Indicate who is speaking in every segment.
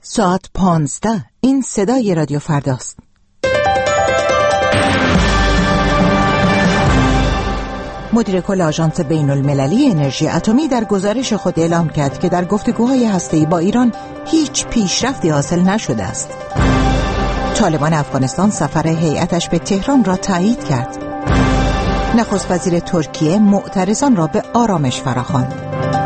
Speaker 1: ساعت 15. این صدای رادیو فرداست. مدیر کل آژانس بین‌المللی انرژی اتمی در گزارش خود اعلام کرد که در گفتگوهای هسته‌ای با ایران هیچ پیشرفتی حاصل نشده است. طالبان افغانستان سفر هیئتش به تهران را تایید کرد. نخست وزیر ترکیه معترضان را به آرامش فراخواند.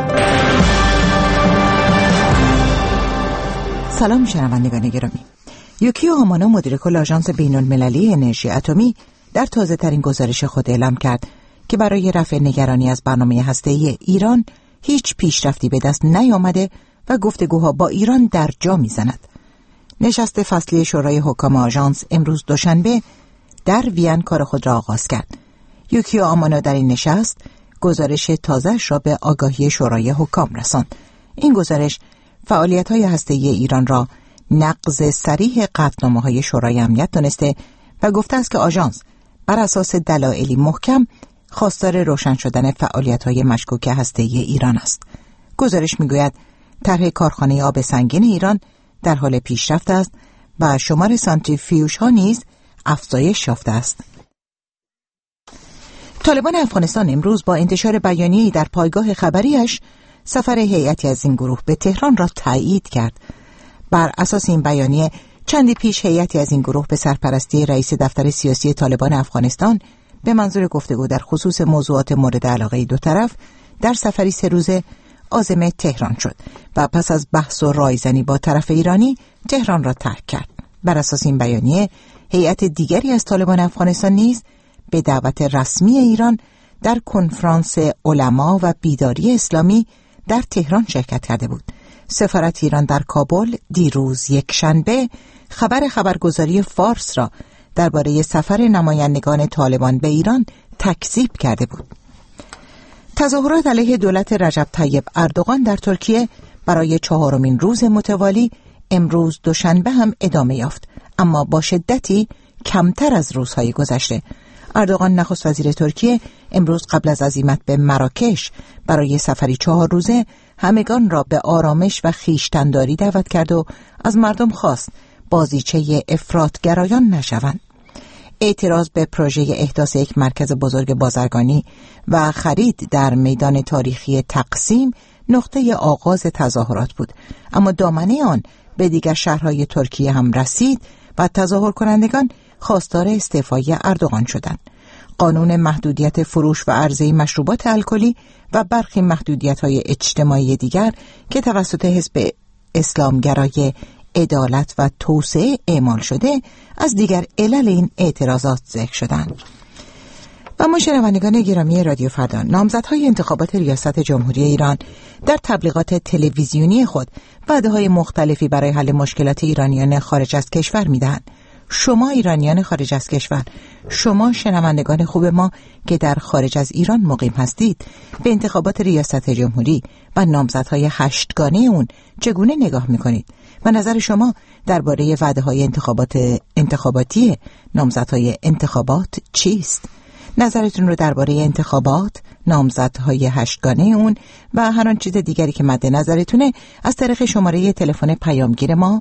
Speaker 1: سلام شنوندگان گرامی. یوکیو آمانو مدیر کل آژانس بین‌المللی انرژی اتمی در تازه ترین گزارش خود اعلام کرد که برای رفع نگرانی از برنامه هسته‌ای ایران هیچ پیشرفتی به دست نیامده و گفتگوها با ایران در جا میزند. نشست فصلی شورای حکام آژانس امروز دوشنبه در وین کار خود را آغاز کرد. یوکیو آمانو در این نشست گزارش تازه‌اش را به آگاهی شورای حکام رساند. این گزارش فعالیت‌های هسته‌ای ایران را نقض صریح قطعنامه‌های شورای امنیت دانسته و گفته است که آژانس بر اساس دلایلی محکم خواستار روشن شدن فعالیت‌های مشکوک هسته‌ای ایران است. گزارش می‌گوید طرح کارخانه آب سنگین ایران در حال پیشرفت است و شمار سانتریفیوژها نیز افزایش یافته است. طالبان افغانستان امروز با انتشار بیانیه‌ای در پایگاه خبریش سفر هیئتی از این گروه به تهران را تایید کرد. بر اساس این بیانیه چندی پیش هیئتی از این گروه به سرپرستی رئیس دفتر سیاسی طالبان افغانستان به منظور گفتگو در خصوص موضوعات مورد علاقه دو طرف در سفری 3 روزه عازم تهران شد و پس از بحث و رایزنی با طرف ایرانی تهران را ترک کرد. بر اساس این بیانیه هیئت دیگری از طالبان افغانستان نیز به دعوت رسمی ایران در کنفرانس علما و بیداری اسلامی در تهران شرکت کرده بود. سفارت ایران در کابل دیروز یکشنبه خبرگزاری فارس را درباره سفر نمایندگان طالبان به ایران تکذیب کرده بود. تظاهرات علیه دولت رجب طیب اردوغان در ترکیه برای 4مین روز متوالی امروز دوشنبه هم ادامه یافت، اما با شدتی کمتر از روزهای گذشته. اردوغان نخست وزیر ترکیه امروز قبل از عزیمت به مراکش برای سفری 4 روزه همگان را به آرامش و خویشتن‌داری دعوت کرد و از مردم خواست بازیچه افراطگرایان نشوند. اعتراض به پروژه احداث یک مرکز بزرگ بازرگانی و خرید در میدان تاریخی تقسیم نقطه آغاز تظاهرات بود، اما دامنه آن به دیگر شهرهای ترکیه هم رسید و تظاهر کنندگان خواستار استعفای اردوغان شدند. قانون محدودیت فروش و عرضه مشروبات الکلی و برخی محدودیت‌های اجتماعی دیگر که توسط حزب اسلامگرای عدالت و توسعه اعمال شده از دیگر علل این اعتراضات ذکر شدند. و ما شنوندگان گرامی رادیو فردا، نامزدهای انتخابات ریاست جمهوری ایران در تبلیغات تلویزیونی خود وعده‌های مختلفی برای حل مشکلات ایرانیان خارج از کشور میدهند. شما ایرانیان خارج از کشور، شما شنوندگان خوب ما که در خارج از ایران مقیم هستید، به انتخابات ریاست جمهوری و نامزدهای 8گانه اون چگونه نگاه میکنید و نظر شما درباره وعده‌های انتخاباتی نامزدهای انتخابات چیست؟ نظرتون رو درباره انتخابات، نامزدهای 8گانه اون و هر آن چیز دیگری که مد نظرتونه از طریق شماره تلفن پیامگیر ما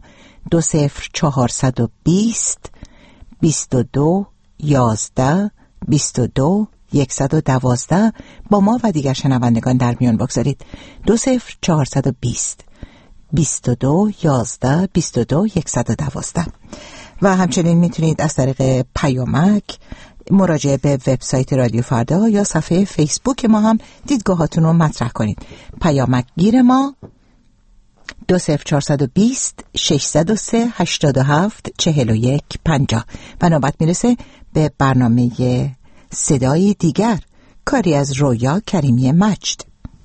Speaker 1: 20420 22 11 22 112 با ما و دیگر شنوندگان در میان بگذارید. 20420 22 11 22 112 و همچنین میتونید از طریق پیامک مراجعه به وبسایت رادیو فردا یا صفحه فیسبوک ما هم دیدگاهاتون رو مطرح کنید. پیامک گیر ما 20420 603 87 41 50 و نوبت میرسه به برنامه صدای دیگر، کاری از رویا کریمی مجد.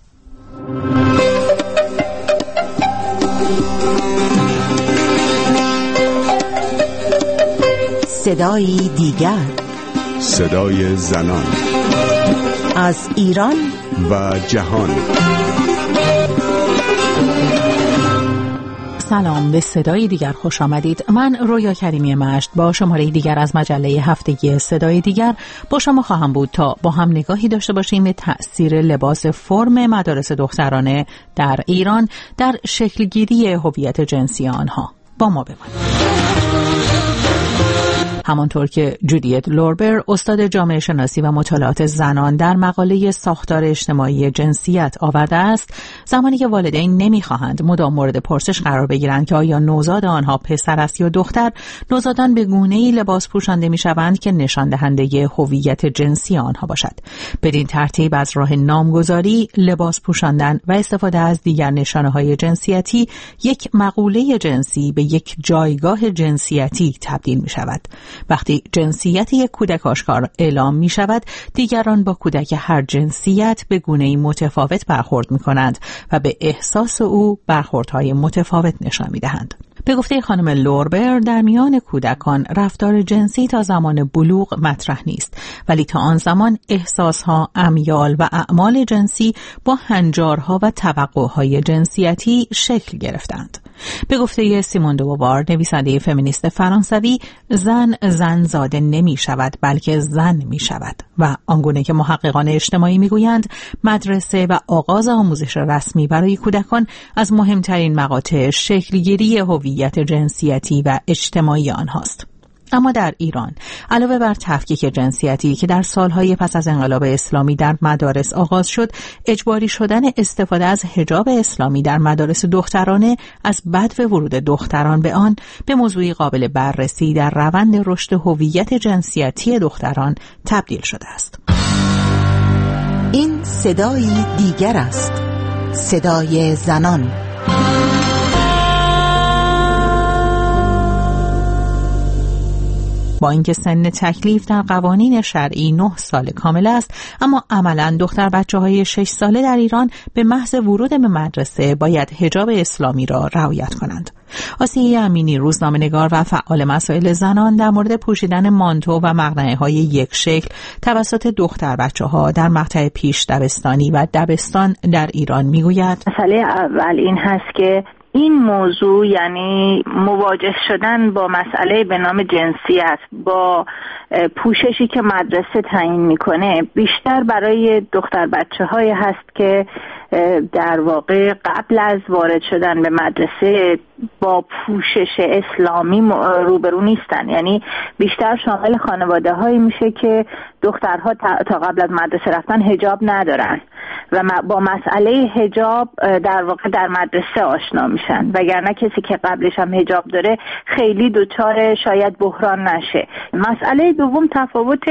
Speaker 1: صدای دیگر،
Speaker 2: صدای زنان
Speaker 1: از ایران
Speaker 2: و جهان.
Speaker 3: سلام، به صدای دیگر خوش آمدید. من رویا کریمی مجد با شماره دیگر از مجله هفتگی صدای دیگر با شما خواهم بود تا با هم نگاهی داشته باشیم به تأثیر لباس فرم مدارس دخترانه در ایران در شکلگیری هویت جنسی آنها. با ما بمانید. همانطور که جودیت لوربر، استاد جامعه شناسی و مطالعات زنان، در مقاله ساختار اجتماعی جنسیت آورده است، زمانی که والدین نمی‌خواهند مدام مورد پرسش قرار بگیرند که آیا نوزاد آنها پسر است یا دختر، نوزادان به گونه‌ای لباس پوشانده می‌شوند که نشان دهنده هویت جنسی آنها باشد. بدین ترتیب از راه نامگذاری، لباس پوشاندن و استفاده از دیگر نشانه‌های جنسیتی، یک مقوله جنسی به یک جایگاه جنسیتی تبدیل می‌شود. وقتی جنسیت یک کودک آشکار اعلام می شود، دیگران با کودک هر جنسیت به گونه‌ای متفاوت برخورد می کنند و به احساس او برخوردهای متفاوت نشان می دهند. به گفته خانم لوربر، در میان کودکان رفتار جنسی تا زمان بلوغ مطرح نیست، ولی تا آن زمان احساسها، امیال و اعمال جنسی با هنجارها و توقعهای جنسیتی شکل گرفتند. به گفته سیمون دو بووار، نویسنده فمینیست فرانسوی، زن زاده نمی شود بلکه زن می شود و آنگونه که محققان اجتماعی می گویند مدرسه و آغاز آموزش رسمی برای کودکان از مهمترین مقاطع شکلگیری هویت جنسیتی و اجتماعی آنهاست. اما در ایران علاوه بر تفکیک جنسیتی که در سالهای پس از انقلاب اسلامی در مدارس آغاز شد، اجباری شدن استفاده از حجاب اسلامی در مدارس دخترانه از بدو ورود دختران به آن به موضوعی قابل بررسی در روند رشد هویت جنسیتی دختران تبدیل شده است.
Speaker 1: این صدای دیگر است، صدای زنان. با اینکه سن تکلیف در قوانین شرعی 9 سال کامل است، اما عملاً دختر بچه‌های 6 ساله در ایران به محض ورود به مدرسه باید حجاب اسلامی را رعایت کنند. آسیه امینی، روزنامه‌نگار و فعال مسائل زنان، در مورد پوشیدن مانتو و مقنعه‌های یک شکل توسط دختر بچه‌ها در مقطع پیش دبستانی و دبستان در ایران میگوید:
Speaker 4: مسئله اول این هست که این موضوع، یعنی مواجه شدن با مسئله به نام جنسیت، با پوششی که مدرسه تعیین میکنه، بیشتر برای دختر بچه‌های هست که در واقع قبل از وارد شدن به مدرسه با پوشش اسلامی روبرو نیستن. یعنی بیشتر شامل خانواده هایی میشه که دخترها تا قبل از مدرسه رفتن حجاب ندارن و با مسئله حجاب در واقع در مدرسه آشنا میشن، وگرنه کسی که قبلش هم حجاب داره خیلی دچار شاید بحران نشه. مسئله دوم تفاوت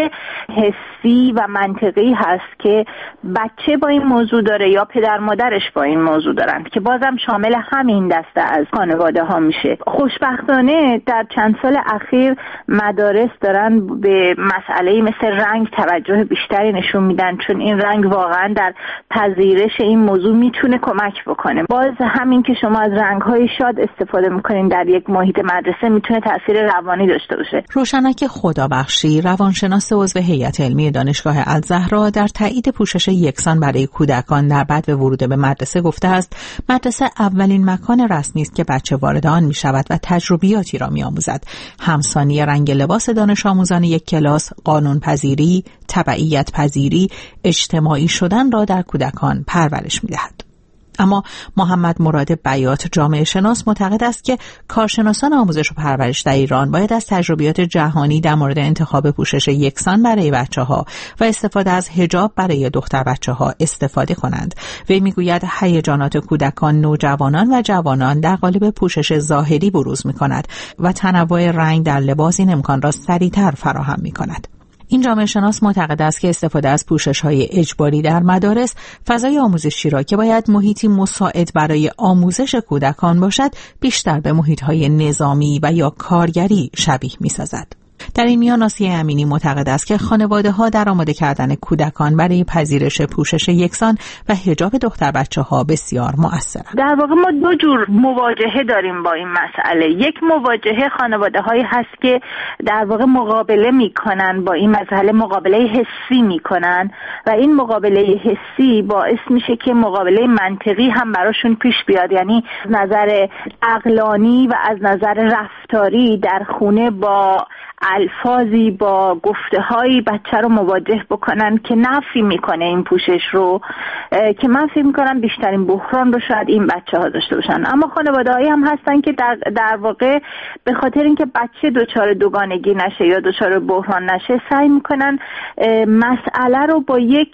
Speaker 4: حسی و منطقی هست که بچه با این موضوع داره یا پدر مادرش با این موضوع دارن، که بازم شامل همین دسته از خانواده ها میشه. خوشبختانه در چند سال اخیر مدارس دارن به مسئله مثل رنگ توجه بیشتری نشون میدن، چون این رنگ واقعا در پذیرش این موضوع میتونه کمک بکنه. باز همین که شما از رنگ‌های شاد استفاده میکنین در یک محیط مدرسه میتونه تاثیر روانی داشته باشه.
Speaker 3: روشنک خدابخشی، روانشناس عضو هیئت علمی دانشگاه الزهرا، در تایید پوشش یکسان برای کودکان در بدو ورود به مدرسه گفته است: مدرسه اولین مکان رسمی است که بچه وارد آن میشود و تجربیاتی را میآموزد. همسانی رنگ لباس دانش آموزان یک کلاس، قانون پذیری، تبعیت پذیری، اجتماعی شدن را در کودکان پرورش می‌دهد. اما محمد مراد بیات، جامعه شناس، معتقد است که کارشناسان آموزش و پرورش در ایران باید از تجربیات جهانی در مورد انتخاب پوشش یکسان برای بچه‌ها و استفاده از حجاب برای دختر بچه‌ها استفاده کنند. وی میگوید هیجانات کودکان، نوجوانان و جوانان در قالب پوشش ظاهری بروز می‌کند و تنوع رنگ در لباس این امکان را سریع‌تر فراهم می‌کند. این جامعه شناس معتقد است که استفاده از پوشش‌های اجباری در مدارس فضای آموزشی را که باید محیطی مساعد برای آموزش کودکان باشد، بیشتر به محیط‌های نظامی و یا کارگری شبیه می‌سازد. در این میان آسیه امینی معتقد است که خانواده‌ها در آماده کردن کودکان برای پذیرش پوشش یکسان و حجاب دختر بچه‌ها بسیار مؤثرند.
Speaker 4: در واقع ما دو جور مواجهه داریم با این مسئله. یک مواجهه خانواده‌هایی هست که در واقع مقابله میکنن با این مسئله، مقابله حسی میکنن و این مقابله حسی باعث میشه که مقابله منطقی هم براشون پیش بیاد، یعنی از نظر عقلانی و از نظر رفتاری در خونه با الفاظی، با گفته‌هایی بچه رو مواجه بکنن که نفی میکنه این پوشش رو، که من فکر میکنم بیشترین بحران رو شاید این بچه‌ها داشته باشن. اما خانواده‌هایی هم هستن که در واقع به خاطر اینکه بچه دچار دوگانگی نشه یا دچار بحران نشه سعی میکنن مسئله رو با یک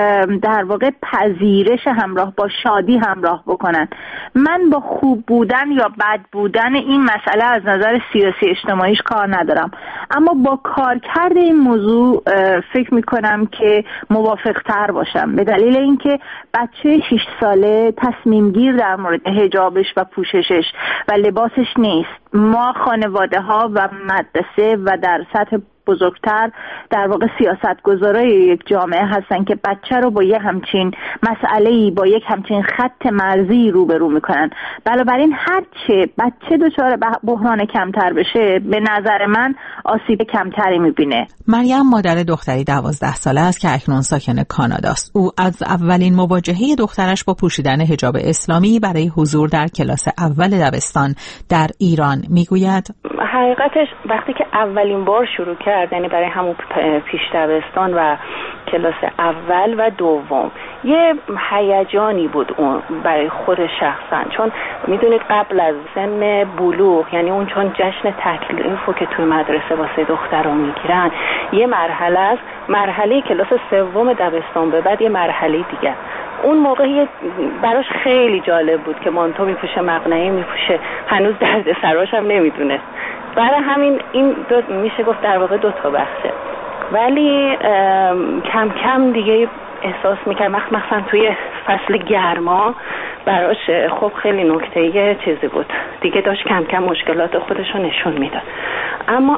Speaker 4: در واقع پذیرش همراه با شادی همراه بکنن. من با خوب بودن یا بد بودن این مسئله از نظر سیاسی اجتماعیش کار ندارم، اما با کارکرد این موضوع فکر میکنم که موافق تر باشم، به دلیل اینکه بچه 6 ساله تصمیم گیر در مورد حجابش و پوششش و لباسش نیست. ما خانواده ها و مدرسه و در سطح بزرگتر در واقع سیاستگزارای یک جامعه هستن که بچه رو با یک همچین مسئله‌ای، با یک همچین خط مرزی روبرو میکنن. بنابراین هرچه بچه دچار بحران کمتر بشه به نظر من آسیب کمتری میبینه.
Speaker 3: مریم مادر دختری 12 ساله است که اکنون ساکن کانادا است. او از اولین مواجهه دخترش با پوشیدن حجاب اسلامی برای حضور در کلاس اول دبستان در ایران میگوید:
Speaker 5: حقیقتش وقتی که اولین بار شروع کرد، یعنی برای همون پیش دبستان و کلاس اول و دوم، یه هیجانی بود اون برای خود شخصا، چون میدونید قبل از سن بلوغ، یعنی اون چون جشن تکلیفو که توی مدرسه واسه دخترها میگیرن، یه مرحله است، مرحله کلاس سوم دبستان به بعد یه مرحله دیگه. اون موقع براش خیلی جالب بود که مانتو میپوشه، مقنعه میپوشه، هنوز درد سراش هم نمیدونست. برای همین این میشه گفت در واقع 2 تا بخشه، ولی کم کم دیگه احساس میکرد مثلا توی فصل گرما براش خب خیلی نکته چیزی بود دیگه، داشت کم کم مشکلات خودشو نشون میداد. اما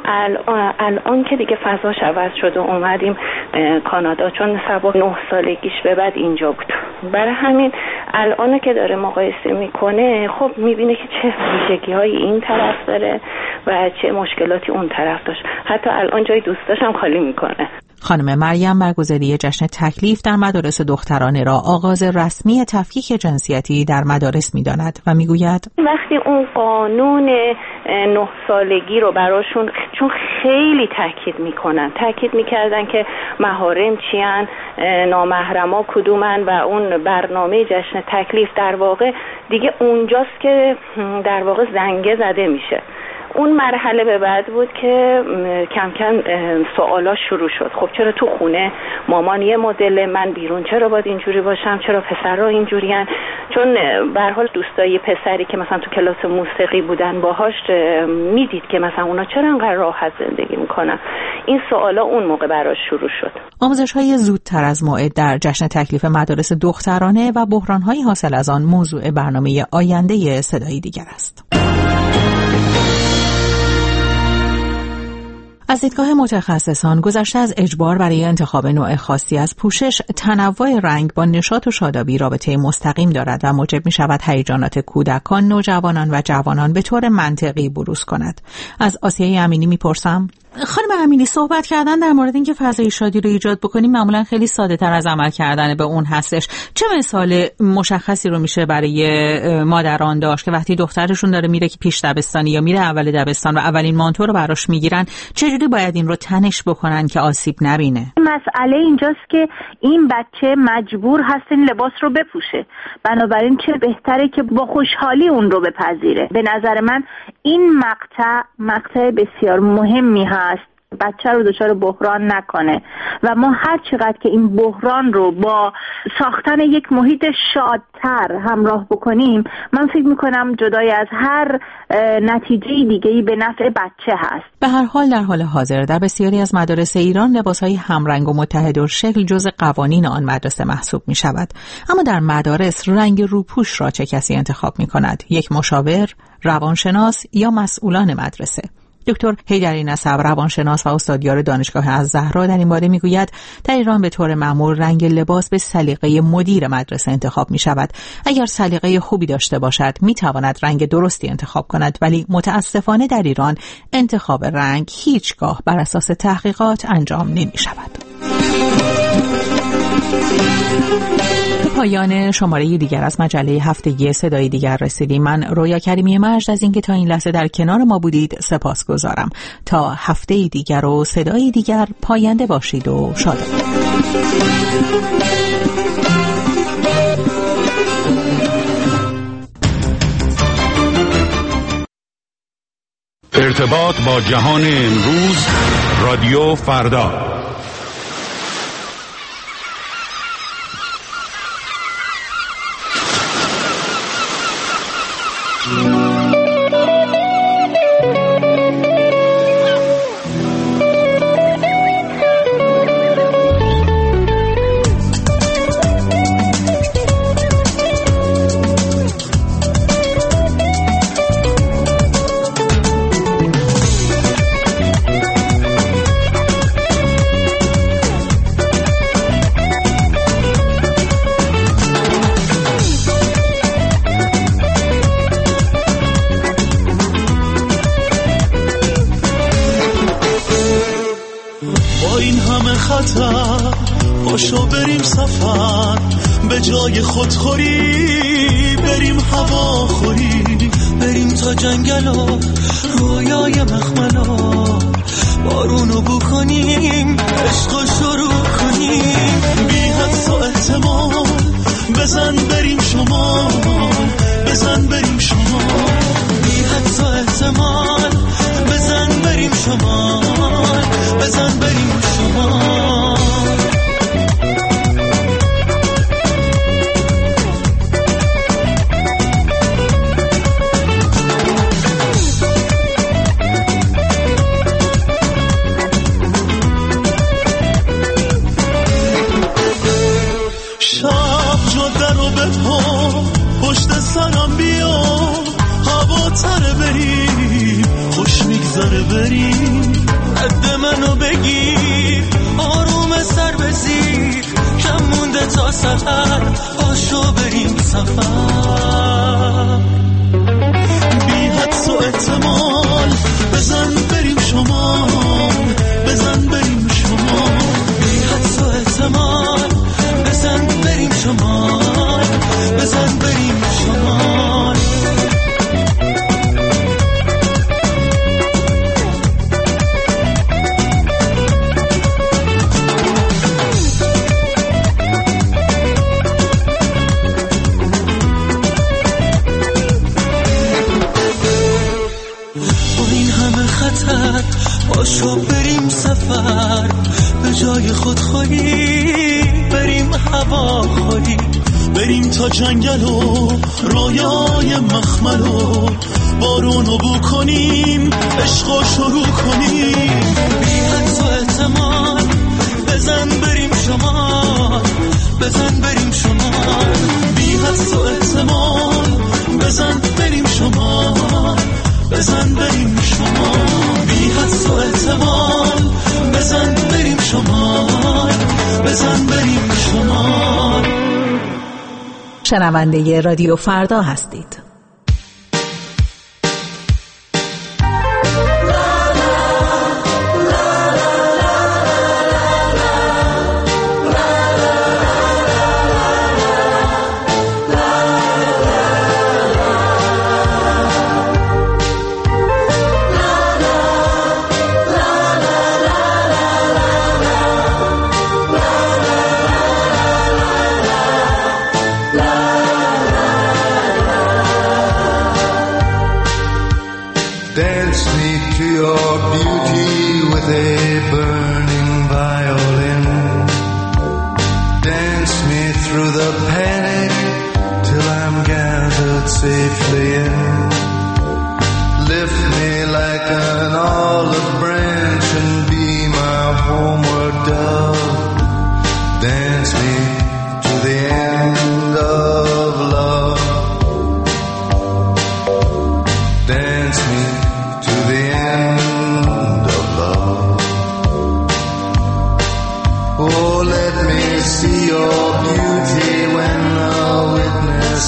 Speaker 5: الان که دیگه فضاش عوض شد و اومدیم کانادا، چون سبا 9 سالگیش به بعد اینجا بود، برای همین الان که داره مقایسه میکنه خب میبینه که چه ویژگی‌هایی این طرف داره و چه مشکلاتی اون طرف داشت. حتی الان جای دوستاش هم خالی میکنه.
Speaker 3: خانم مریم برگزاری جشن تکلیف در مدارس دخترانه را آغاز رسمی تفکیک جنسیتی در مدارس می‌داند و می‌گوید
Speaker 5: وقتی اون قانون 9 سالگی رو براشون، چون خیلی تاکید می‌کردن که محارم چیان، نامحرما کدومن و اون برنامه جشن تکلیف در واقع دیگه اونجاست که در واقع زنگه زده میشه. اون مرحله به بعد بود که کم کم سوالا شروع شد. خب چرا تو خونه مامان یه مدل، من بیرون چرا باید اینجوری باشم، چرا پسرها اینجورین؟ چون به هر حال دوستای پسری که مثلا تو کلاس موسیقی بودن باهاش میدید که مثلا اونا چرا انقدر راحت زندگی میکنن. این سوالا اون موقع براش شروع شد.
Speaker 3: آموزش‌های زودتر از موعد در جشن تکلیف مدارس دخترانه و بحران‌های حاصل از آن موضوع برنامه آینده صدای دیگر است. از دیدگاه متخصصان گذشته از اجبار برای انتخاب نوع خاصی از پوشش، تنوع رنگ با نشاط و شادابی رابطه مستقیم دارد و موجب می شود هیجانات کودکان، نوجوانان و جوانان به طور منطقی بروز کند. از آسیه امینی میپرسم: خانم امینی، صحبت کردن در مورد اینکه فضای شادی رو ایجاد بکنیم معمولا خیلی ساده تر از عمل کردن به اون هستش. چه مثال مشخصی رو میشه برای مادران داشت که وقتی دخترشون داره میره که پیش دبستانی یا میره اول دبستان و اولین مانتو رو براش میگیرن، چجوری باید این رو تنش بکنن که آسیب نبینه؟
Speaker 4: مسئله اینجاست که این بچه مجبور هست این لباس رو بپوشه، بنابراین چه بهتره که با خوشحالی اون رو بپذیره. به نظر من این مقطع بسیار مهمی هست، بچه رو دچار بحران نکنه و ما هر چقدر که این بحران رو با ساختن یک محیط شادتر همراه بکنیم، من فکر میکنم جدای از هر نتیجه دیگه‌ای به نفع بچه هست.
Speaker 3: به هر حال در حال حاضر در بسیاری از مدارس ایران لباس‌های همرنگ و متحدالشکل جزء قوانین آن مدرسه محسوب می شود. اما در مدارس رنگ روپوش را چه کسی انتخاب می کند؟ یک مشاور، روانشناس یا مسئولان مدرسه؟ دکتر حیدری نسب روانشناس و استادیار دانشگاه الزهرا در این باره میگوید در ایران به طور معمول رنگ لباس به سلیقه مدیر مدرسه انتخاب می شود. اگر سلیقه خوبی داشته باشد می تواند رنگ درستی انتخاب کند، ولی متاسفانه در ایران انتخاب رنگ هیچگاه بر اساس تحقیقات انجام نمی شود. به پایان شماره دیگر از مجله هفتگی صدای دیگر رسیدیم. من رویا کریمی مجد از اینکه تا این لحظه در کنار ما بودید سپاسگزارم. تا هفته دیگر و صدای دیگر پاینده باشید و شادمان.
Speaker 2: ارتباط با جهان امروز، رادیو فردا.
Speaker 6: پاشو بریم سفر به جای خودخوری، بریم هواخوری، بریم تا جنگل و رویای مخملا، بارونو بو کنیم، عشقو شروع کنیم، بی حدس و احتمال بزن بریم شمال، بزن بریم شمال، بی حدس و احتمال بزن بریم شمال، بزن بریم شمال. پشت سرم بیا هوا تره بریم، خوش میگذره بریم، رد منو بگیر، آروم سر بزیر، کم مونده تا سفر، پاشو بریم سفر، بی حدس و احتمال بزن بریم شمال، بزن بریم شمال، بی حدس و احتمال بزن بریم شمال، بزن بریم شمال. با این همه خطر پاشو بریم سفر، به جای خودخوری بریم هواخوری، بریم تا جنگل و رویای مخمل و بارونو بو کنیم، عشقو شروع کنیم، بی حدس و احتمال بزن بریم شمال، بزن بریم شمال، بی حدس و احتمال بزن بریم شمال، بزن بریم شمال، بی حدس و احتمال بزن بریم شمال، بزن بریم شمال.
Speaker 3: شنونده رادیو فردا هستید.
Speaker 7: Safely in, lift me like an olive branch and be my homeward dove. Dance me to the end of love. Dance me to the end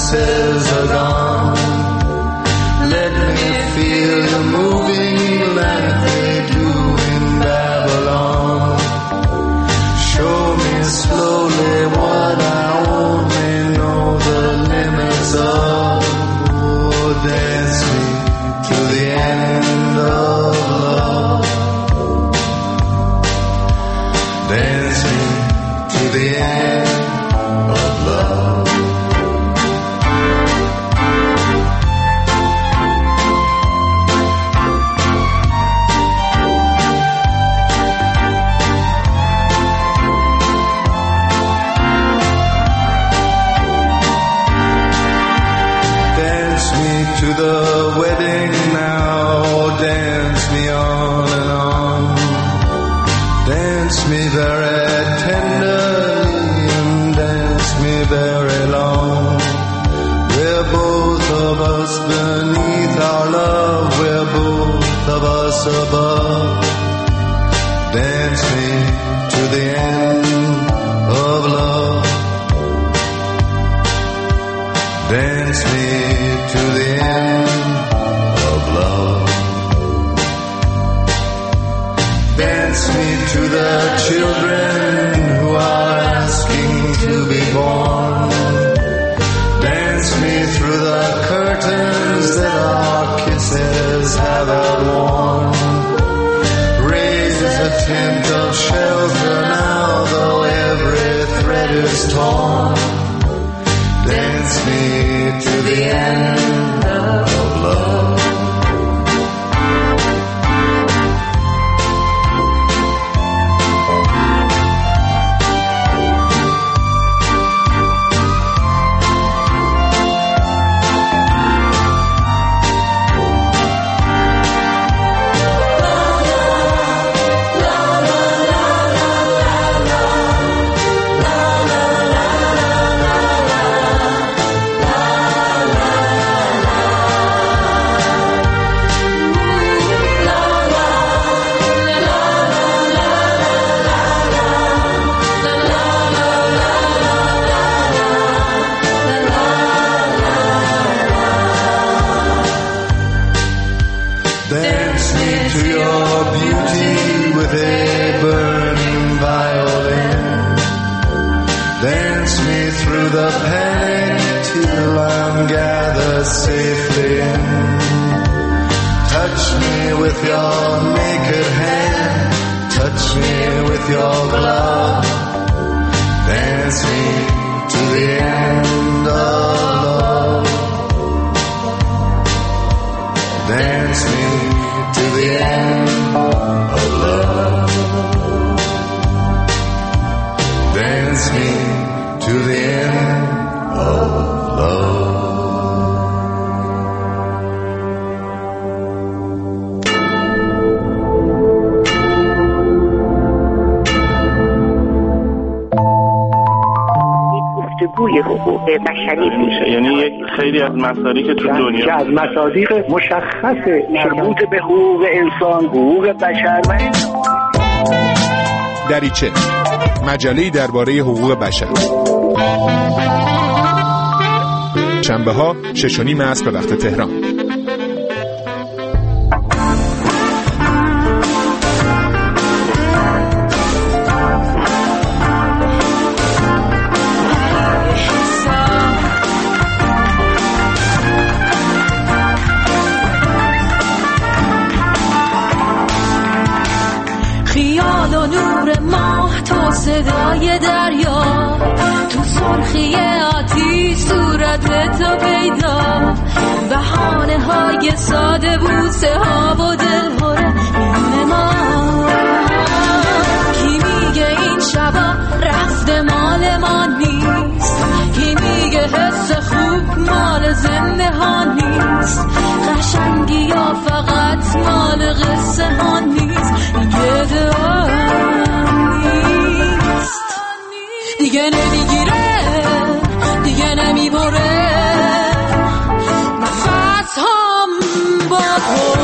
Speaker 7: pieces are gone. Let me feel you moving like they do in Babylon. Show me slowly what I only know the limits of. Oh, dance me to the end of love. Dance me to the end of love. Dance me to the wedding now, dance me on and on. Dance me very tenderly and dance me very long. We're both of us beneath our love, we're both of us above. Dance me to the end of love. Dance me to the end of love. Dance me to the children who are asking to be born. Dance me through the curtains that our kisses have outworn. Raise a tent of shelter now, though every thread is torn. Dance me to the end of love. Dance me to your beauty with a burning violin. Dance me through the panic till I'm gathered safely in. Touch me with your naked hand, touch me with your glove. Dance me to the end of love. Dance me to the end of love. Dance me to the end of love.
Speaker 8: گفتگوی حقوق بشری میشه،
Speaker 9: یعنی یک خیلی از مصادیق که تو دنیا
Speaker 8: که از مصادیق مشخص مربوط به حقوق انسان، حقوق بشر و
Speaker 10: دریچه، مجله‌ای درباره حقوق بشر. شنبه‌ها 6:30 عصر به وقت تهران.
Speaker 11: خیال و نور ماه، تو صدای دریا، تو سرخی آتیش صورت تو پیدا، بهانه های ساده بوسه ها و دلهوره میونه ما. کی میگه این شبا رفت مال ما نیست، کی میگه حس خوب مال زنده ها نیست، قشنگی یا فقط مال قصه ها نیست، دیگه نیست، دیگه نمیگیره، دیگه نمیبره نفس هم با تو.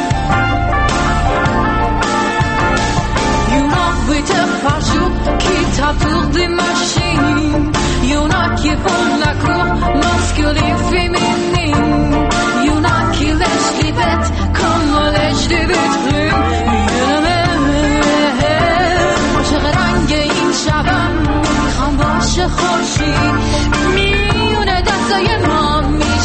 Speaker 11: You know with a parachute keep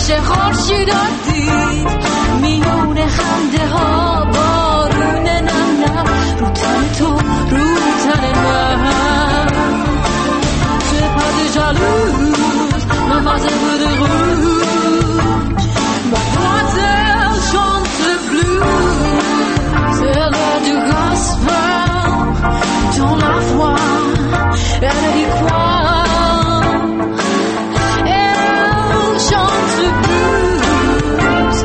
Speaker 11: میشه خورشید دید میونه خنده ها بارون نم نم رو تن تو رو تن من سپد جلوز ممازه بوده غروج Mademoiselle chante blues Elle a du gospel dans la voix Elle y croit Elle chante blues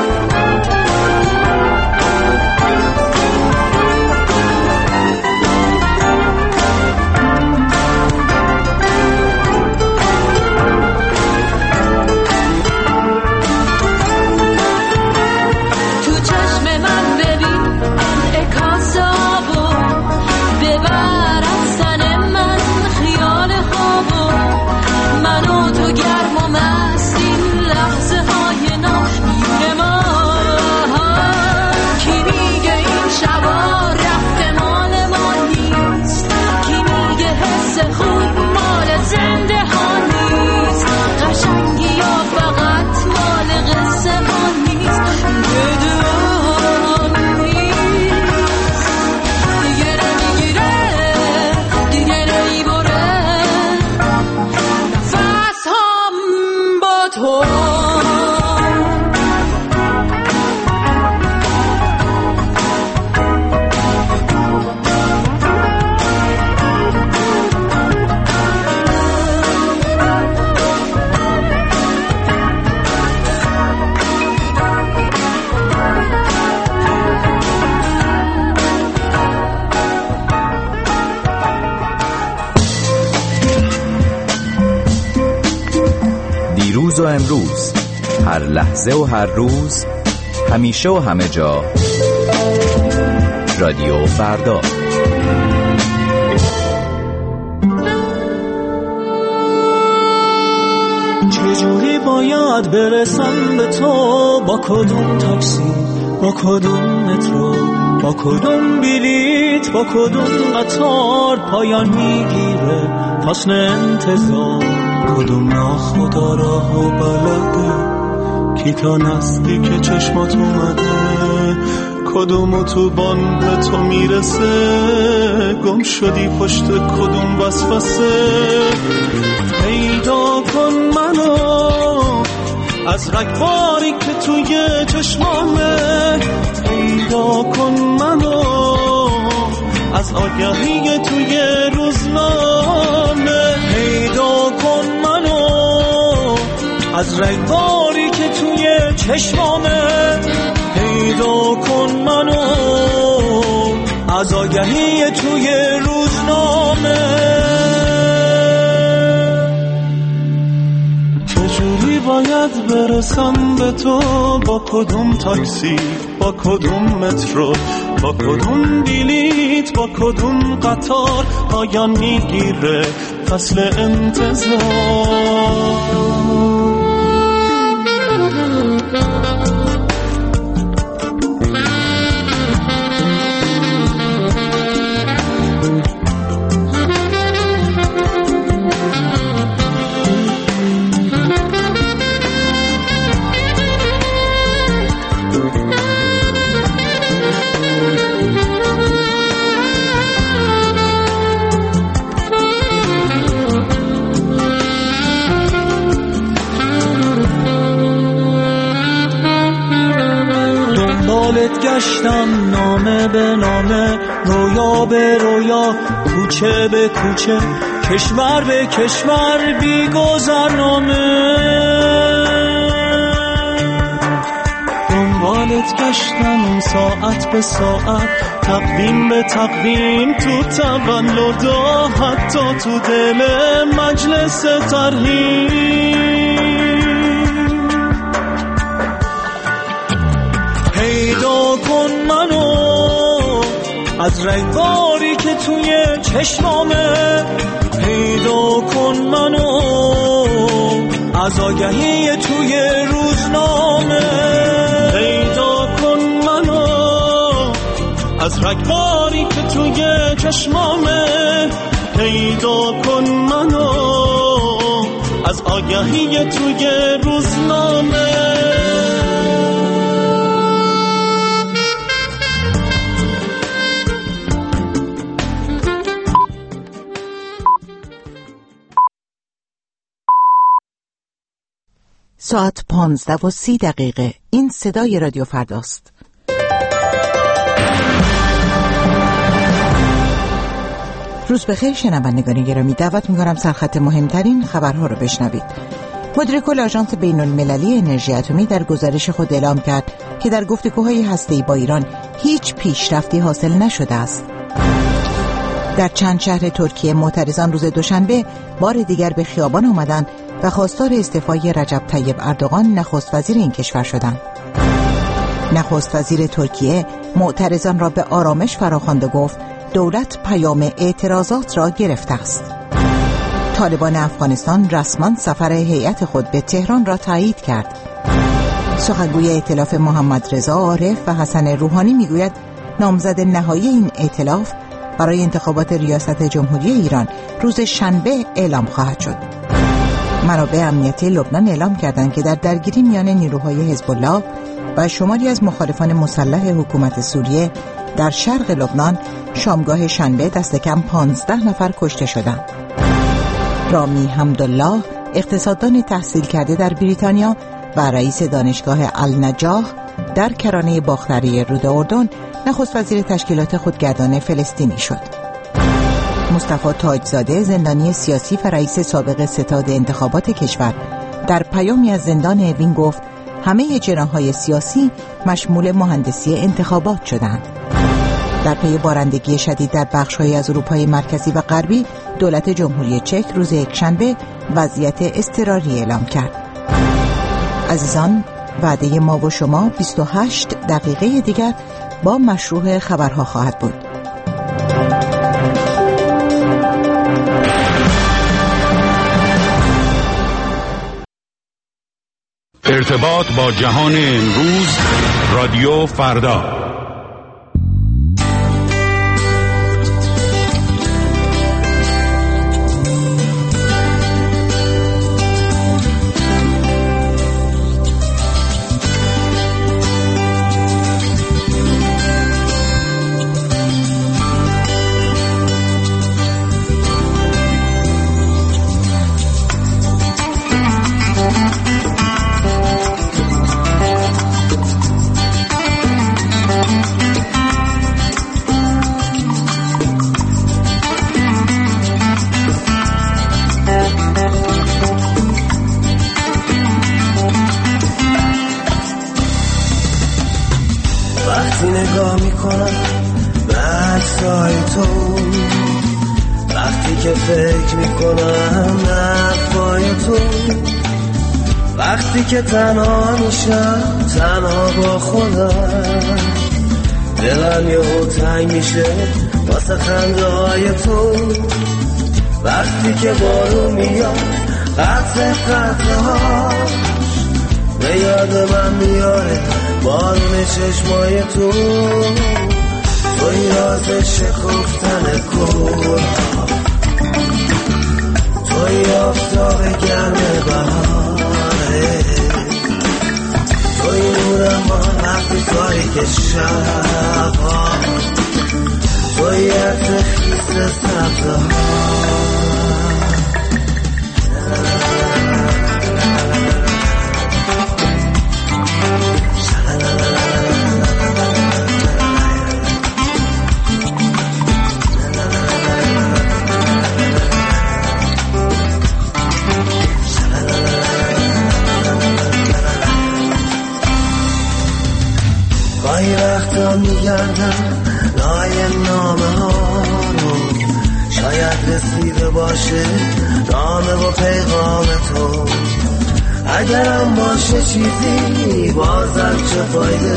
Speaker 12: دیروز و امروز، هر لحظه و هر روز، همیشه و همه جا، رادیو فردا.
Speaker 6: چجوری باید برسم به تو؟ با کدوم تاکسی، با کدوم مترو، با کدوم بلیت، با کدوم قطار پایان میگیره فصل انتظار؟ کدوم ناخدا راه و بلده کی تا نزدیک چشمات اومده؟ کدوم اتوبان به تو میرسه؟ گم شدی پشت کدوم وسوسه؟ پیدا کن منو از رگباری که توی چشمامه، پیدا کن منو از آگهی توی روزنامه، پیدا کن منو از رگباری که توی چشمامه، پیدا کن منو از آگهی توی روزنامه. چجوری باید برسم به تو؟ با کدوم تاکسی، با کدوم مترو، با کدوم بلیت، با کدوم قطار پایان میگیره فصل انتظار؟ گشتم نامه به نامه، رویا به رویا، کوچه به کوچه، کشور به کشور، بی گذرنامه. دنبالت گشتم ساعت به ساعت، تقویم به تقویم، تو تولدا، حتی تو دل مجلس ترحیم. پیدا کن منو از رگباری که توی چشمامه، پیدا کن منو از آگهی توی روزنامه، پیدا کن منو از رگباری که توی چشمامه، پیدا کن منو از آگهی توی روزنامه.
Speaker 1: ساعت 15:30. این صدای رادیو فرداست. روز بخیر شنوندگان گرامی، دعوت می‌کنم سرخط مهمترین خبرها رو بشنوید. مدیر کل آژانس بین‌المللی انرژی اتمی در گزارش خود اعلام کرد که در گفتگوهای هسته‌ای با ایران هیچ پیشرفتی حاصل نشده است. در چند شهر ترکیه معترضان روز دوشنبه بار دیگر به خیابان آمدند و خواستار استعفای رجب طیب اردوغان نخست وزیر این کشور شدند. نخست وزیر ترکیه معترضان را به آرامش فراخواند و گفت دولت پیام اعتراضات را گرفته است. طالبان افغانستان رسما سفر هیئت خود به تهران را تایید کرد. سخنگوی ائتلاف محمد رضا عارف و حسن روحانی میگوید نامزد نهایی این ائتلاف برای انتخابات ریاست جمهوری ایران روز شنبه اعلام خواهد شد. منابع امنیتی لبنان اعلام کردند که در درگیری میان نیروهای حزب الله و شماری از مخالفان مسلح حکومت سوریه در شرق لبنان شامگاه شنبه دست کم 15 نفر کشته شدند. رامی حمدالله اقتصاددان تحصیل کرده در بریتانیا و رئیس دانشگاه النجاح در کرانه باختری رود اردن نخست وزیر تشکیلات خودگردان فلسطینی شد. مصطفی تاجزاده زندانی سیاسی و رئیس سابق ستاد انتخابات کشور در پیامی از زندان اوین گفت همه جناح‌های سیاسی مشمول مهندسی انتخابات شدند. در پی بارندگی شدید در بخش‌هایی از اروپای مرکزی و غربی دولت جمهوری چک روز یکشنبه وضعیت اضطراری اعلام کرد. عزیزان، وعده ما و شما 28 دقیقه دیگر با مشروع خبرها خواهد بود.
Speaker 2: ارتباط با جهان امروز، رادیو فردا.
Speaker 13: نگاه میکنم به عکسای تو، وقتی که فکر میکنم نفای تو، وقتی که تنها میشم تنها با خودم، دلم یهو تنگ میشه واسه خنده های تو، وقتی که بارون میاد قطره هاش به یاد من میاره بارون چشمای تو، توی راز شکفتن کورها، توی آفتاب گرم بهاره، توی نور ما وقتی تاریک شبها، توی عطر خیس سبزه ها. گاهی وقتا میگردم لای نامه ها رو، شاید رسیده باشه نامه و پیغام تو، اگرم باشه چیزی بازم چه فایده،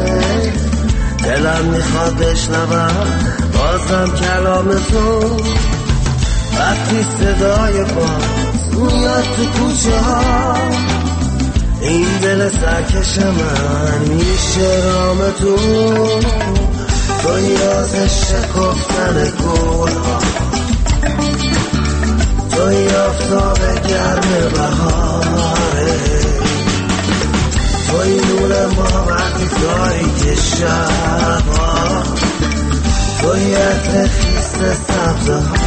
Speaker 13: دلم میخواد بشنوم بازم کلام تو، وقتی صدای باز میاد تو کوچه ها، این دل سرکش من میشه رام تو، توی راز شکفتن گلها، توی آفتاب گرم بهاره، توی نور ما وقتی تاریک شبا، توی عطر خیس سبزه ها.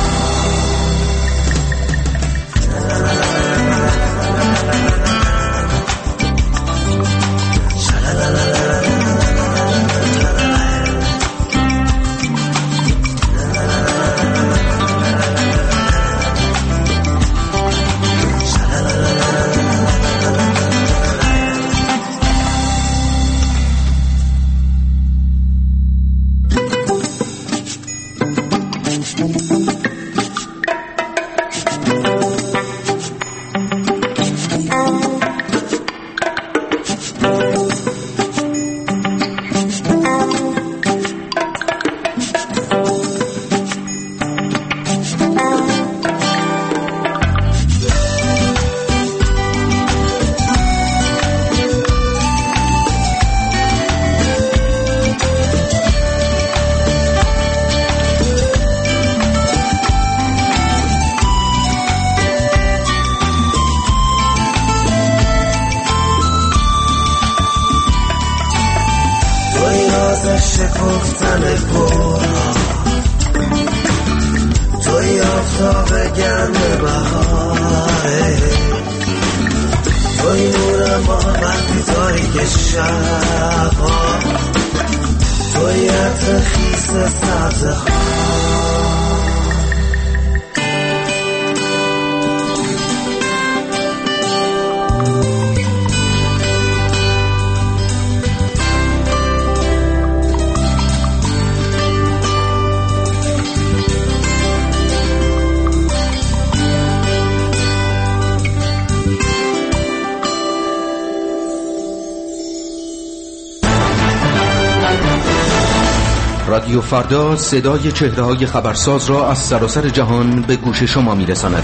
Speaker 13: شکفتن گلها، توی آفتاب گرم بهاره، توی نور ما وقتی تاریک شبها، توی عطر خیس سبزه ها.
Speaker 14: رادیو فردا صدای چهره‌های خبرساز را از سراسر جهان به گوش شما می‌رساند.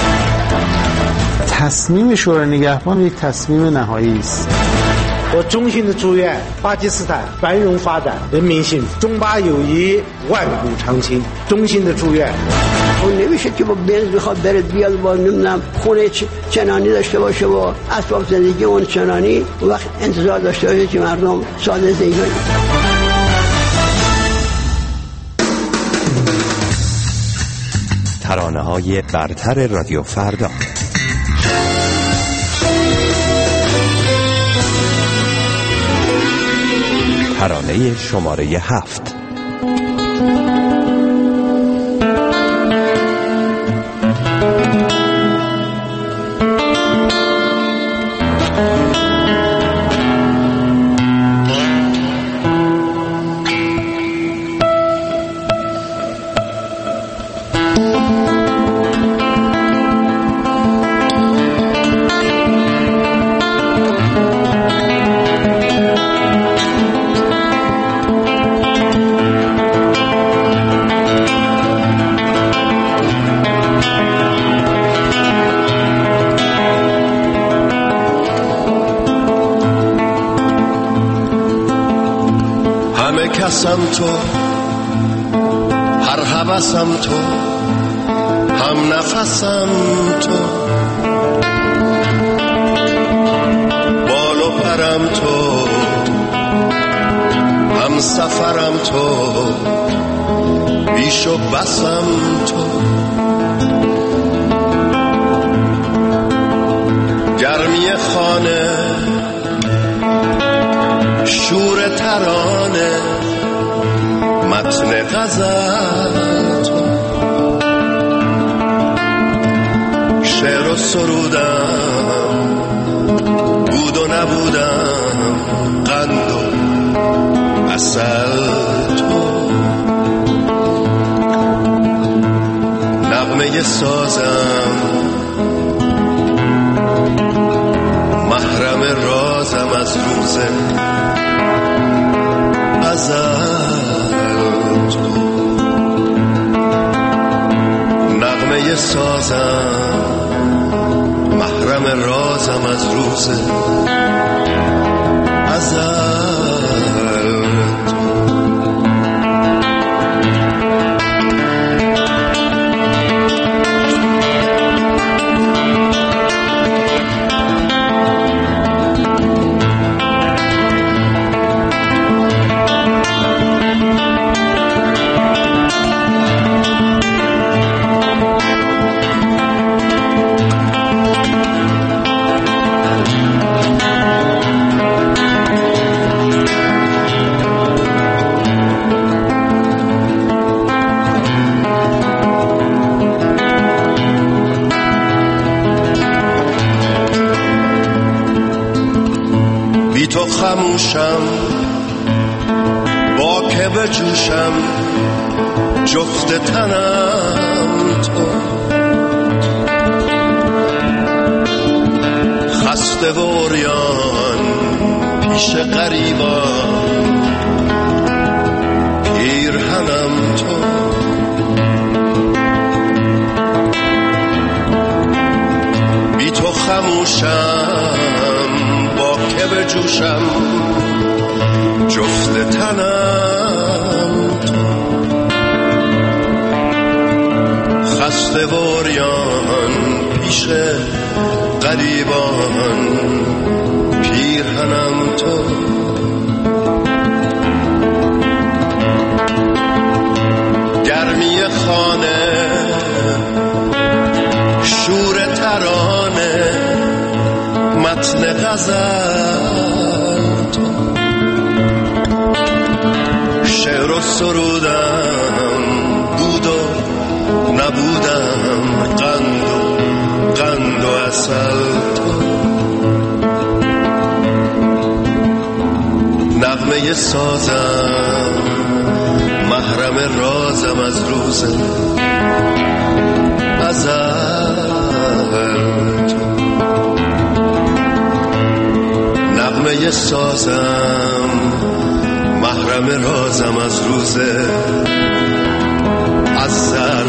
Speaker 15: تصمیم شورای نگهبان یک تصمیم نهایی است.
Speaker 16: 我衷心的祝愿巴基斯坦繁荣发展，人民幸福，中巴友谊万古长青。衷心的祝愿。
Speaker 17: اون نمیشه که با بنز بخواد بره بیاد با نمیدونم خونه چنانی داشته باشه و اسباب زندگی اون چنانی، و وقت انتظار داشته باشه که مردم ساده زندگی کنن.
Speaker 18: ترانه‌های برتر رادیو فردا. ترانه شماره 7.
Speaker 19: کسم تو، هر هوسم تو، هم نفسم تو، بال و پرم تو، هم سفرم تو، بیش و بسم تو، گرمی خانه، شور ترانه، متن غزل تو، شعر و سرودم، بود و نبودم، قند و عسل تو، نغمه سازم، محرم رازم از روز ازل تو، نغمه سازم، محرم رازم از روز ازل تو. تو خموشم با که بجوشم جفت تنم تو خسته و عریان پیش غریبان پیرهنم تو بی تو خموشم با که بجوشم جفت تنم تو خسته و عریان پیش غریبان پیرهنم تو گرمی خانه شور ترانه متن غزل تو شعر و سرودم بود و نبودم قند و عسل تو نغمه سازم محرم رازم از روز ازل نغمه سازم محرم رازم از روز ازل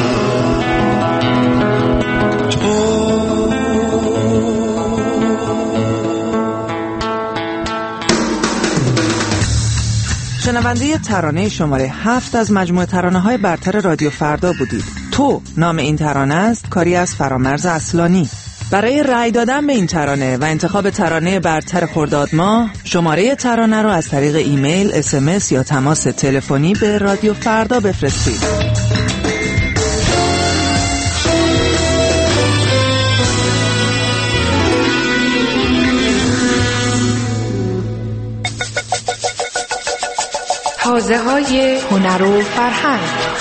Speaker 20: شنونده ترانه شماره 7 از مجموعه ترانه‌های برتر رادیو فردا بودید. تو نام این ترانه است، کاری از فرامرز اصلانی. برای رأی دادن به این ترانه و انتخاب ترانه برتر خرداد ماه، شماره ترانه رو از طریق ایمیل، SMS یا تماس تلفنی به رادیو فردا بفرستید.
Speaker 21: حوزه‌های هنر و فرهنگ.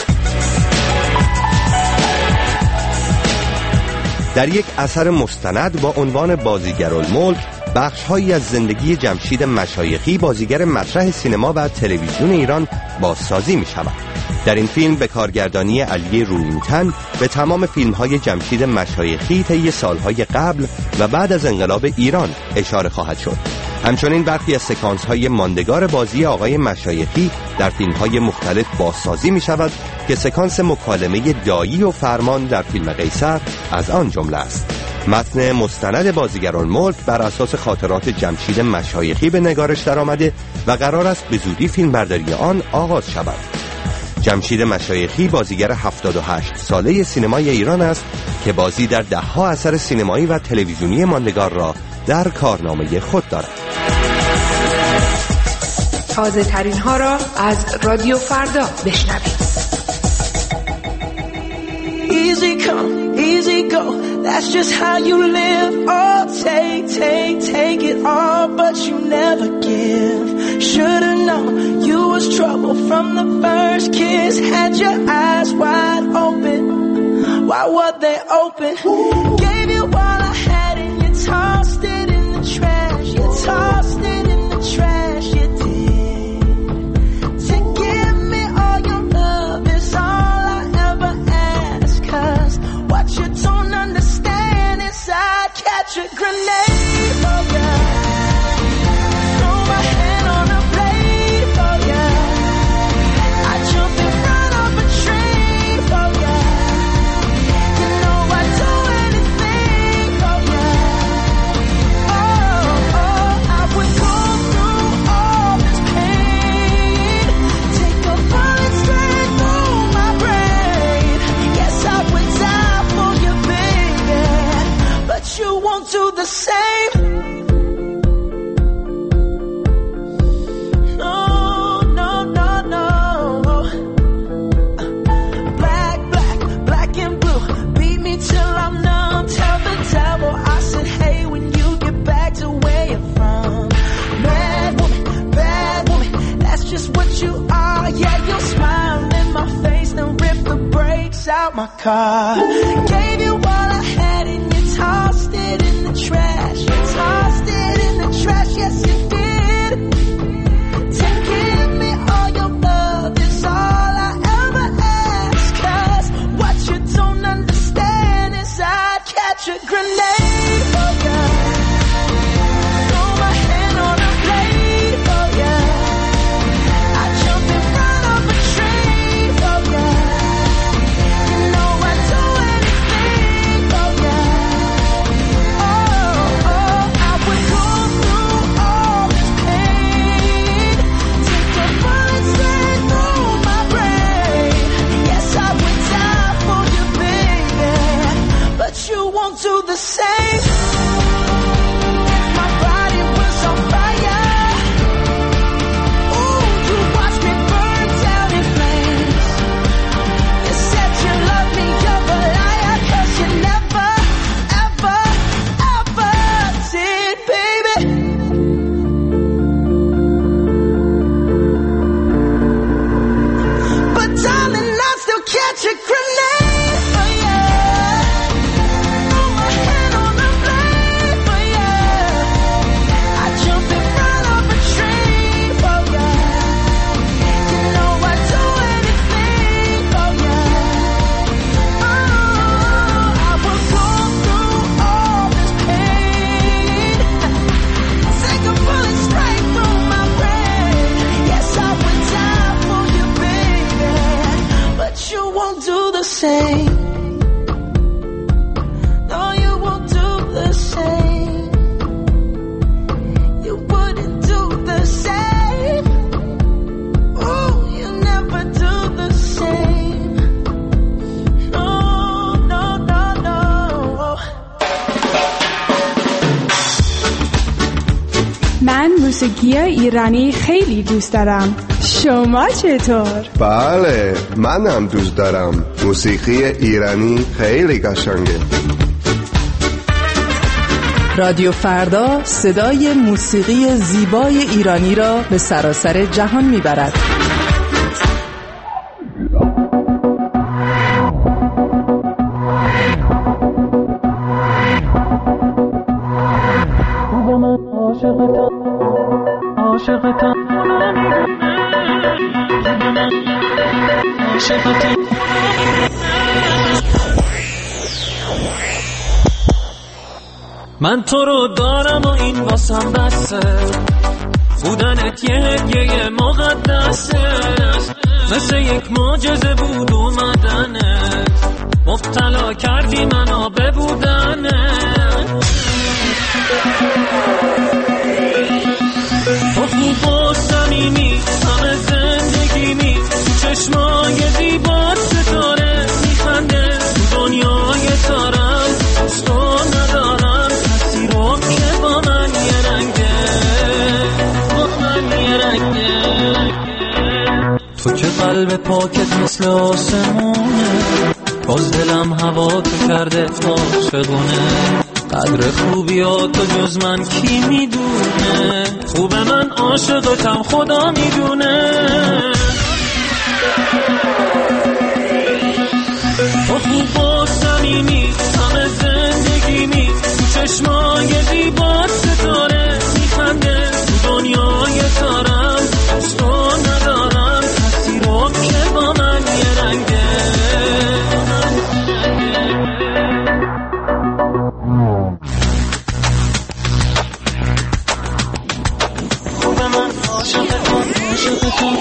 Speaker 18: در یک اثر مستند با عنوان بازیگرالملک، بخش‌هایی از زندگی جمشید مشایخی، بازیگر مطرح سینما و تلویزیون ایران، بازسازی می‌شود. در این فیلم به کارگردانی علی رویینتن به تمام فیلم‌های جمشید مشایخی طی سال‌های قبل و بعد از انقلاب ایران اشاره خواهد شد. همچنین برخی از سکانس‌های ماندگار بازی آقای مشایخی در فیلم‌های مختلف بازسازی می‌شود که سکانس مکالمه دایی و فرمان در فیلم قیصر از آن جمله است. متن مستند بازیگرالملک بر اساس خاطرات جمشید مشایخی به نگارش درآمده و قرار است به زودی فیلمبرداری آن آغاز شود. جمشید مشایخی بازیگر 78 ساله سینمای ایران است که بازی در ده‌ها اثر سینمایی و تلویزیونی ماندگار را در کارنامه خود دارد.
Speaker 21: تازه ترین ها را از رادیو فردا بشنوید.
Speaker 22: Easy come, easy go, that's just how you live. Oh, take it all, but you never give. Should've known you was trouble from the first kiss. Had your eyes wide open, why were they open? Gave you all I had and you tossed it in the trash. You tossed it in the trash, you did. To give me all your love is all I ever ask. 'Cause what you don't understand is I'd catch a grenade for ya. Throw my hand on a blade for ya. I'd jump in front of a train for ya. You know I'd do anything for ya. Oh, I would go through all this pain. Take a bullet straight through my brain. Yes, I would die for you, baby. But you won't do the same. No, no, no, no. Black and blue. Beat me till I'm numb. Tell the devil I said, hey, when you get back to where you're from. Bad woman, that's just what you are. Yeah, you'll smile in my face, then rip the brakes out my car. Gave you all I had and you tossed it in the trash. You tossed it in the trash, yes you did.
Speaker 4: من موسیقی ایرانی خیلی دوست دارم. شما چطور؟
Speaker 5: بله، من هم دوست دارم. موسیقی ایرانی خیلی قشنگه.
Speaker 20: رادیو فردا صدای موسیقی زیبای ایرانی را به سراسر جهان میبرد.
Speaker 23: من تو رو دارم و این واسم بسه، بودنت یه هدیه مقدسه، مثل یک معجزه بود اومدنت، مبتلا کردی منو به بودنت. تو خوب و صمیمی همه زندگیمی، چشمای زیبات ستاره میخنده، دنیای تارم دوست و ندارم کسی رو که با من یه رنگه، با من یه رنگه. تو که قلب پاکت مثل آسمونه، باز دلم هوا تو کرده عاشقونه، قدر خوبیاتو جز من کی میدونه، خوب من عاشقتم خدا میدونه. تو خوب و صمیمی همه زندگیمی، چشمای زیبات ستاره میخنده، دنیای تارم دوست و ندارم کسی رو که با من یه رنگه. خوب من عاشقتم، عاشقتم،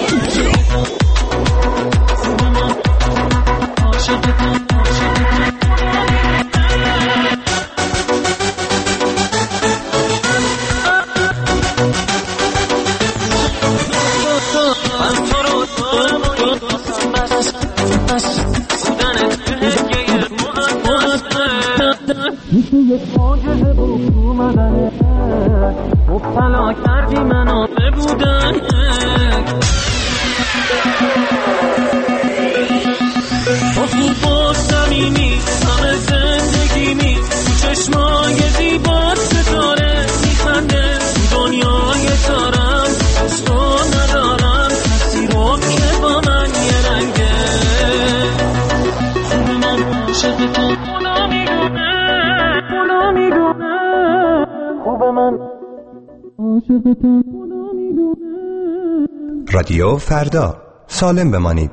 Speaker 23: خوب من عاشقتم. یک معجزه بود اومدنه، مبتلا کردی منو به بودنه. تو خوب و صمیمی همه زندگیمی، چشمای زیبات ستاره میخنده، دنیای تارم دوست و ندارم کسی رو که با من یه رنگه. خوب من عاشقتم خدا میدونه، خدا میدونه، خوب من عاشقتم خدا میدونه.
Speaker 18: رادیو فردا، سالم بمانید.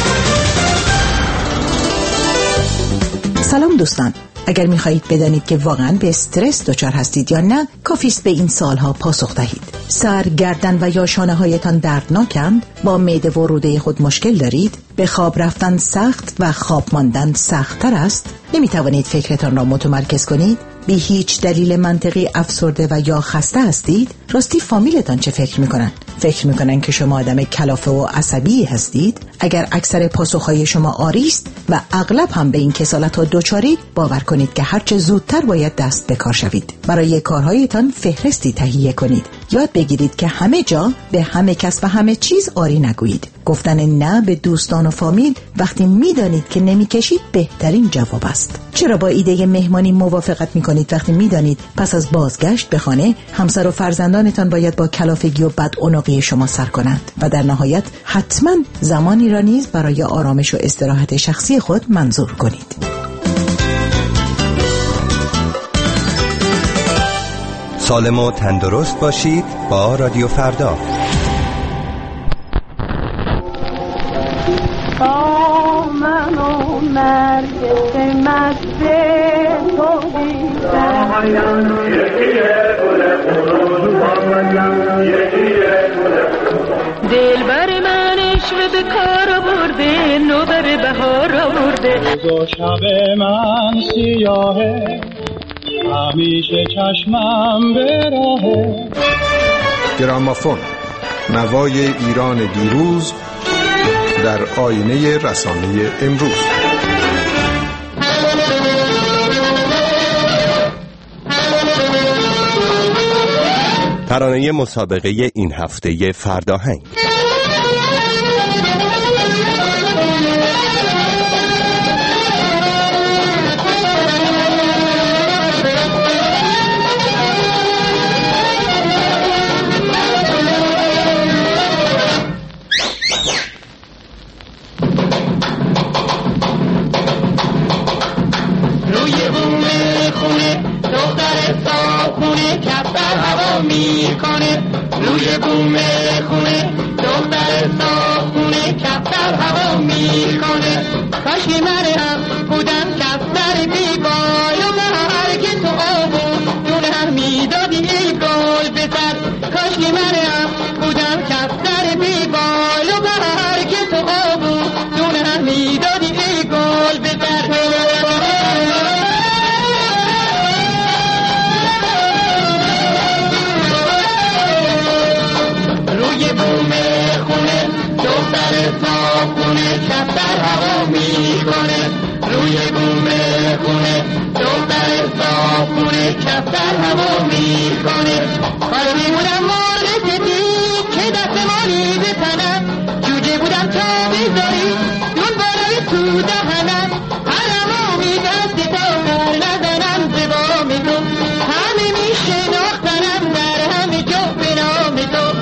Speaker 1: سلام دوستان، اگر میخواهید بدانید که واقعا به استرس دچار هستید یا نه، کافیست به این سالها پاسخ دهید. سر، گردن و یا شانه هایتان دردناکند؟ با معده و روده خود مشکل دارید؟ به خواب رفتن سخت و خواب ماندن سخت تر است؟ نمیتوانید فکرتان را متمرکز کنید؟ بی هیچ دلیل منطقی افسرده و یا خسته هستید؟ راستی فامیلتان چه فکر میکنن؟ فکر میکنن که شما آدم کلافه و عصبی هستید؟ اگر اکثر پاسخهای شما آری است و اغلب هم به این کسالت‌ها دچارید، باور کنید که هرچه زودتر باید دست به کار شوید. برای کارهایتان فهرستی تهیه کنید. یاد بگیرید که همه جا به همه کس و همه چیز آری نگویید. گفتن نه به دوستان و فامیل وقتی میدانید که نمیکشید بهترین جواب است. چرا با ایده مهمانی موافقت میکنید وقتی میدانید پس از بازگشت به خانه همسر و فرزندانتان باید با کلافگی و بدعنقی شما سر کنند و در نهایت حتما زمانی را نیز برای آرامش و استراحت شخصی خود منظور کنید.
Speaker 18: سالم و تندرست باشید با رادیو فردا.
Speaker 22: من و نرگس مزه تو دل بر من عشق به کار برده، نوبر بهار آورده.
Speaker 6: روز و شب من سیاهه، همیشه چشمم به راهه.
Speaker 10: گرامافون، نوای ایران دیروز در آینه رسانه امروز.
Speaker 18: ترانه مسابقه این هفته فرداهنگ.
Speaker 3: روی بوم خونه دختر صاحونه کفتر هوا میکنه. کاشکی من هم بودم کفتر بیبال و هر که تو آبون دونم میدادی ای گل بسر. کاشکی من هم بودم کفتر بیبال و هر که تو آبون دونم میدادی ای گل بسر. کفتر هوا میکنه. روی بوم خونه دختر صاحونه کفتر هوا میکنه. خالی بودم مرغ سفید که دستمانی به تنم، جوجه بودم تا میذاری دون بالای تو دهنم. هرمو میبستی تا پر نزنم زبا میگو همه میشناختنم در همه جا به نام تو.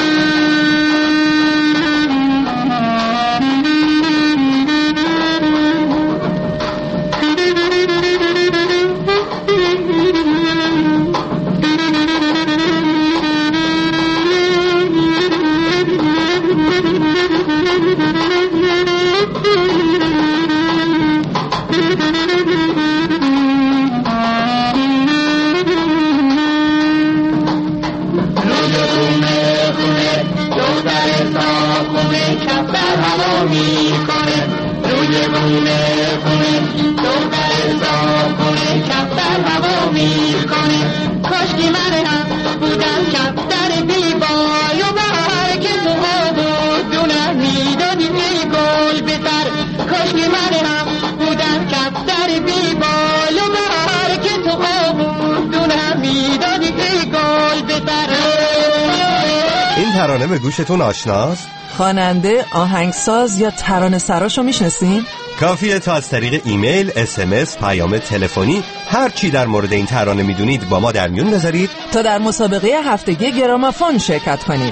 Speaker 18: این ترانه به گوشتون آشناست؟
Speaker 20: خواننده، آهنگساز یا ترانه سراشو میشناسین؟
Speaker 18: کافیه تا از طریق ایمیل، SMS، پیام تلفنی هر چی در مورد این ترانه میدونید با ما در میون بذارید
Speaker 20: تا در مسابقه هفتگی گرامافون شرکت کنید.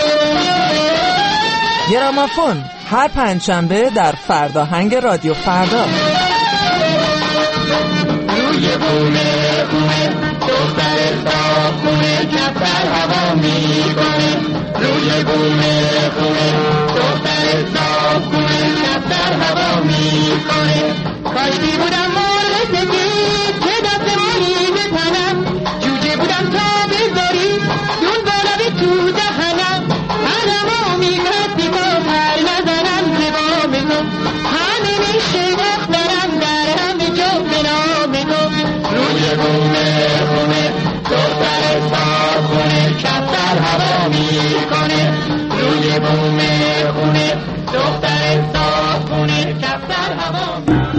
Speaker 20: گرامافون هر پنجشنبه در فرداهنگ رادیو فردا.
Speaker 3: روی بوم خونه دختر صاحونه کفتر هوا میکنه. روی بوم خونه دختر صاحونه کفتر هوا میکنه. کاشکی بودم مرغ سفید که دستمانی به تنم، جوجه بودم تا بذاری دون بالای تو دهنم. هرمو میبستی تا پر نزنم زبا بگو همه میشناختنم در همه جا به نام تو. روی بوم خونه دختر صاحونه کفتر هوا میکنه. روی بوم خونه دختر صاحونه کفتر هوا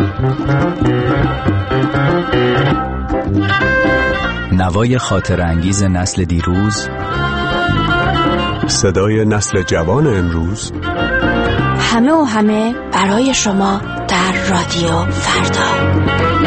Speaker 12: نوای خاطر انگیز نسل دیروز،
Speaker 2: صدای نسل جوان امروز،
Speaker 7: همه و همه برای شما در رادیو فردا.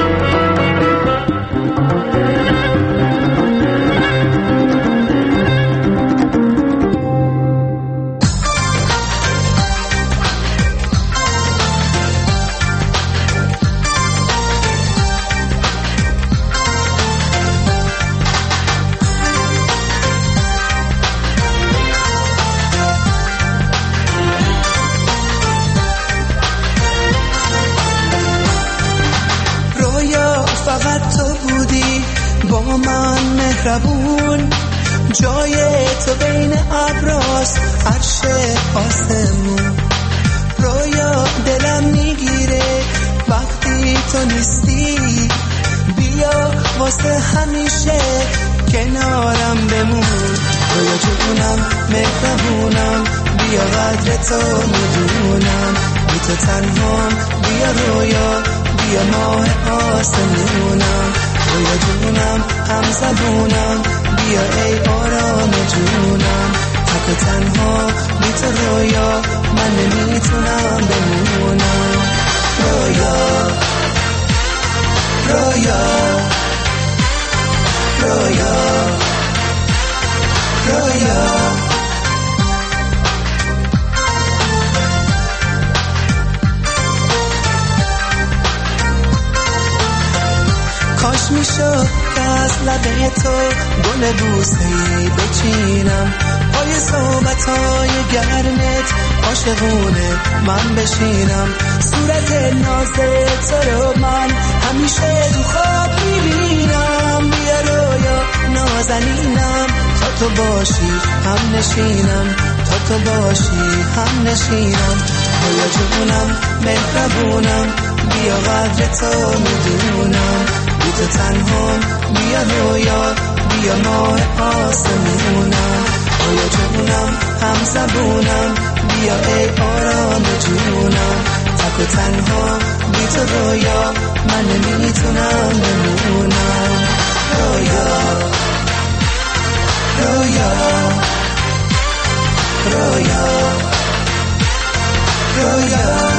Speaker 22: مهربون جای تو بین ابراست عرش آسمون. رویا دلم میگیره وقتی تو نیستی، بیا واسه همیشه کنارم بمون. رویا جونم مهربونم، بیا قدر تو میدونم، بی تو تنهام، بیا رویا، بیا ماه آسمونم. رویا جونم هم زبونم، بیا ای آرام تو تنها بی تو رویا من نمیتونم بمونم. رویا رویا رویا رویا کاش میشد که از لبه تو گل بوسه‌ای بچینم، پای صحبت‌های گرمت عاشقونه من بشینم، صورت نازت رو من همیشه تو خواب میبینم. بیا رویا نازنینم، تا تو باشی هم نشینم، تا تو باشی هم نشینم. رویا جونم مهربونم، بیا قدر تو میدونم، بی تو تنها بیا رویا بیا ماه آسمونم. رویا جونم هم زبونم، بیا ای آرام جونم، تک و تنها بی تو رویا من نمیتونم بمونم. رویا رویا رویا رویا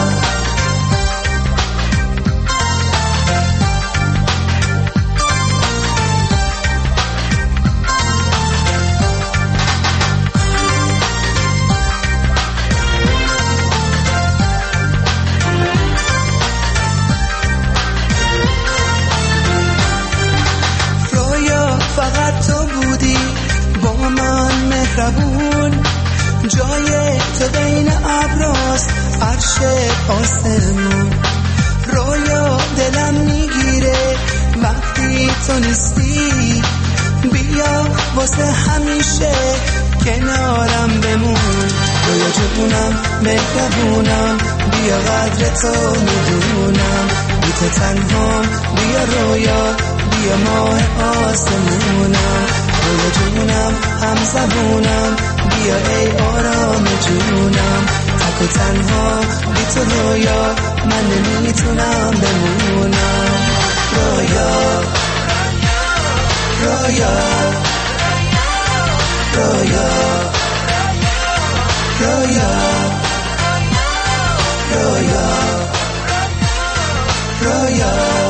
Speaker 22: فقط تو بودی با من مهربون، جای تو بین ابراست عرش آسمون. رویا دلم میگیره وقتی تو نیستی، بیا واسه همیشه کنارم بمون. رویا جونم مهربونم، بیا قدر تو میدونم، بی تو تنها بیا رویا بیا ماه آسمونم. رویا جونم هم زبونم، بیا ای آرام جونم، تک و تنها بی تو رویا من نمیتونم بمونم. رویا رویا رویا رویا رویا رویا